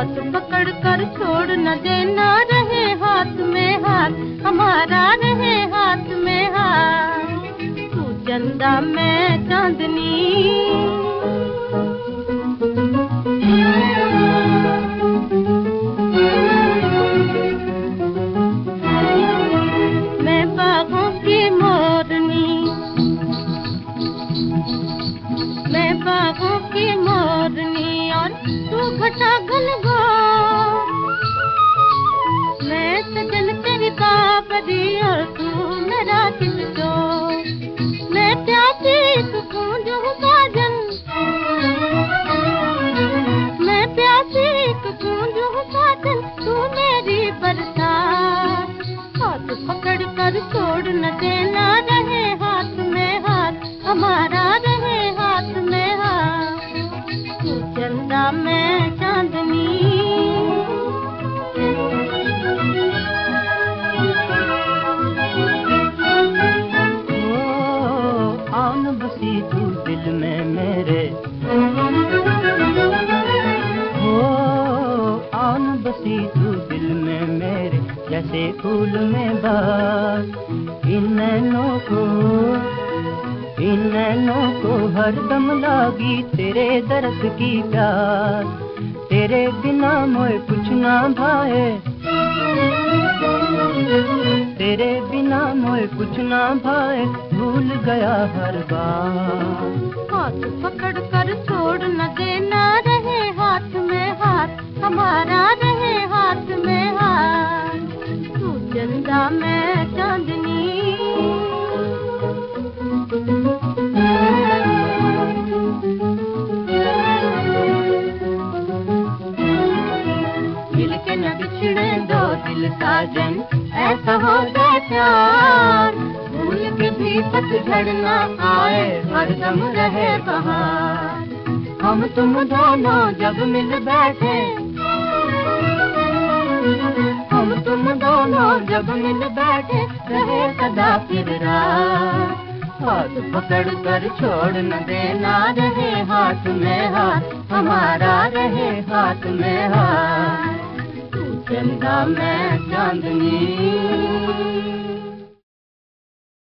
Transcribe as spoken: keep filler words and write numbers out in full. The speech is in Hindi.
हाथ पकड़ कर छोड़ न देना, रहे हाथ में हाथ हमारा, रहे हाथ में हाथ। तू चंदा मैं चांदनी, मैं बागों की मोरनी, मैं बागों की मोरनी और तू घटा घनघोर। मैं सजन तेरी बाबरी और तू मेरा किशोर। मैं प्यासी तू गूंज हूँ साजन, मैं प्यासी तू गूंज हूँ साजन, तू मेरी बरसात। हाथ पकड़ कर छोड़ न देना, रहे हाथ में हाथ हमारा, रहे हाथ में हाथ। तू चंदा मैं चांदनी, बसी तू दिल में मेरे, हो आन बसी तू दिल में मेरे, जैसे फूल में बात। इन नैनों को इन नैनों को हरदम लागी तेरे दर्द की प्यास। तेरे बिना मोए कुछ ना भाए, तेरे बिना मोए कुछ ना भाए, भूल गया हर बार। हाथ पकड़ कर छोड़ न देना, रहे हाथ में हाथ हमारा, रहे हाथ में हाथ। तू चंदा मैं चांदनी, मिलके न बिछड़े दो दिल साजन, ऐसा हो जाए प्यार। भूल के भी पतझड़ न आए, हरदम रहे बहार। हम तुम दोनों जब मिल बैठे, हम तुम दोनों जब मिल बैठे, रहे सदा फिर रात। हाथ पकड़ कर छोड़ न देना, रहे हाथ में हाथ हमारा, रहे हाथ में हाथ। तू चंदा मैं चांदनी।